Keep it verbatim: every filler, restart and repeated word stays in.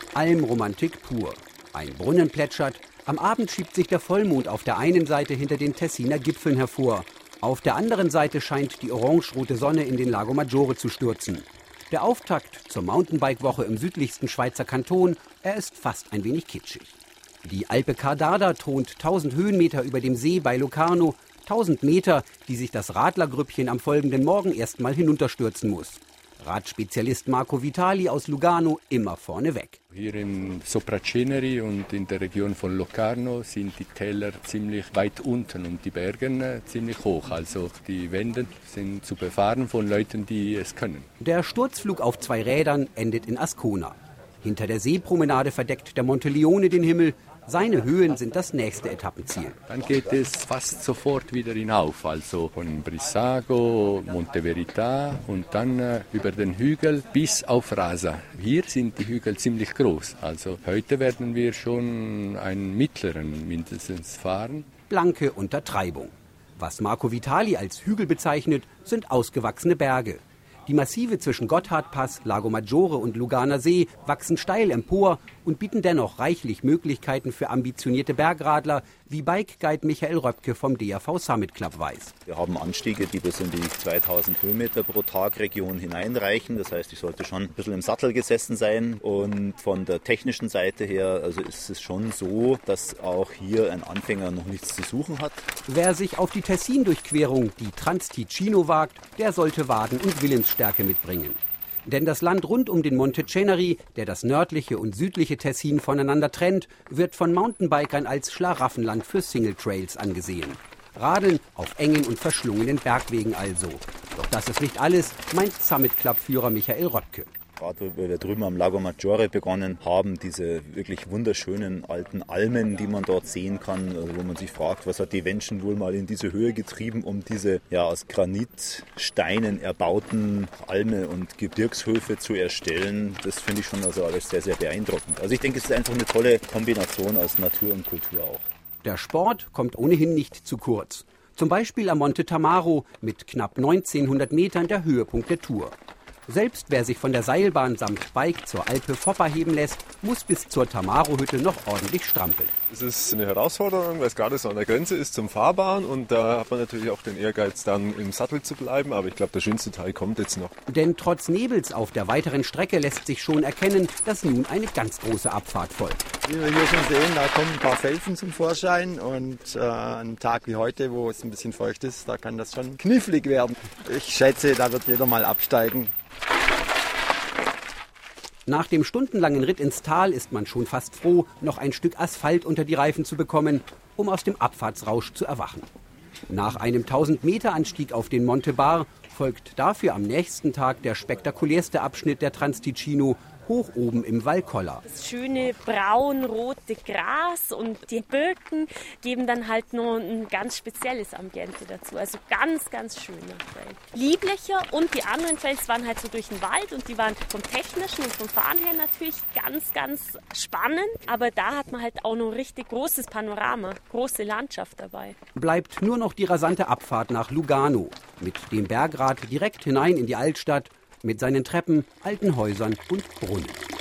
Almromantik pur. Ein Brunnen plätschert, am Abend schiebt sich der Vollmond auf der einen Seite hinter den Tessiner Gipfeln hervor. Auf der anderen Seite scheint die orangerote Sonne in den Lago Maggiore zu stürzen. Der Auftakt zur Mountainbike-Woche im südlichsten Schweizer Kanton, er ist fast ein wenig kitschig. Die Alpe Cardarda thront tausend Höhenmeter über dem See bei Locarno, tausend Meter, die sich das Radlergrüppchen am folgenden Morgen erstmal hinunterstürzen muss. Radspezialist Marco Vitali aus Lugano immer vorne weg. Hier in Sopraceneri und in der Region von Locarno sind die Täler ziemlich weit unten und die Berge ziemlich hoch. Also die Wände sind zu befahren von Leuten, die es können. Der Sturzflug auf zwei Rädern endet in Ascona. Hinter der Seepromenade verdeckt der Monte Leone den Himmel. Seine Höhen sind das nächste Etappenziel. Dann geht es fast sofort wieder hinauf, also von Brissago, Monte Verità und dann äh, über den Hügel bis auf Rasa. Hier sind die Hügel ziemlich groß, also heute werden wir schon einen mittleren mindestens fahren. Blanke Untertreibung. Was Marco Vitali als Hügel bezeichnet, sind ausgewachsene Berge. Die Massive zwischen Gotthardpass, Lago Maggiore und Luganer See wachsen steil empor und bieten dennoch reichlich Möglichkeiten für ambitionierte Bergradler, wie Bike-Guide Michael Röpke vom D A V Summit Club weiß. Wir haben Anstiege, die bis in die zweitausend Höhenmeter pro Tag Region hineinreichen. Das heißt, ich sollte schon ein bisschen im Sattel gesessen sein. Und von der technischen Seite her also ist es schon so, dass auch hier ein Anfänger noch nichts zu suchen hat. Wer sich auf die Tessin-Durchquerung, die Trans-Ticino, wagt, der sollte Waden und Willensstärke mitbringen. Denn das Land rund um den Monte Ceneri, der das nördliche und südliche Tessin voneinander trennt, wird von Mountainbikern als Schlaraffenland für Single-Trails angesehen. Radeln auf engen und verschlungenen Bergwegen also. Doch das ist nicht alles, meint Summit Club-Führer Michael Röpke. Gerade weil wir drüben am Lago Maggiore begonnen haben, diese wirklich wunderschönen alten Almen, die man dort sehen kann, also wo man sich fragt, was hat die Menschen wohl mal in diese Höhe getrieben, um diese ja aus Granitsteinen erbauten Alme und Gebirgshöfe zu erstellen. Das finde ich schon also alles sehr, sehr beeindruckend. Also ich denke, es ist einfach eine tolle Kombination aus Natur und Kultur auch. Der Sport kommt ohnehin nicht zu kurz. Zum Beispiel am Monte Tamaro mit knapp neunzehnhundert Metern der Höhepunkt der Tour. Selbst wer sich von der Seilbahn samt Bike zur Alpe Foppa heben lässt, muss bis zur Tamaro-Hütte noch ordentlich strampeln. Es ist eine Herausforderung, weil es gerade so an der Grenze ist zum Fahrbahn und da hat man natürlich auch den Ehrgeiz, dann im Sattel zu bleiben, aber ich glaube, der schönste Teil kommt jetzt noch. Denn trotz Nebels auf der weiteren Strecke lässt sich schon erkennen, dass nun eine ganz große Abfahrt folgt. Wie wir hier schon sehen, da kommen ein paar Felsen zum Vorschein und äh, an einem Tag wie heute, wo es ein bisschen feucht ist, da kann das schon knifflig werden. Ich schätze, da wird jeder mal absteigen. Nach dem stundenlangen Ritt ins Tal ist man schon fast froh, noch ein Stück Asphalt unter die Reifen zu bekommen, um aus dem Abfahrtsrausch zu erwachen. Nach einem tausend Meter Anstieg auf den Monte Bar folgt dafür am nächsten Tag der spektakulärste Abschnitt der Trans-Ticino, hoch oben im Val Colla. Das schöne braun-rote Gras und die Birken geben dann halt noch ein ganz spezielles Ambiente dazu. Also ganz, ganz schöner Trail. Lieblicher und die anderen Trails waren halt so durch den Wald und die waren vom Technischen und vom Fahren her natürlich ganz, ganz spannend. Aber da hat man halt auch noch ein richtig großes Panorama, große Landschaft dabei. Bleibt nur noch die rasante Abfahrt nach Lugano mit dem Bergrad direkt hinein in die Altstadt, mit seinen Treppen, alten Häusern und Brunnen.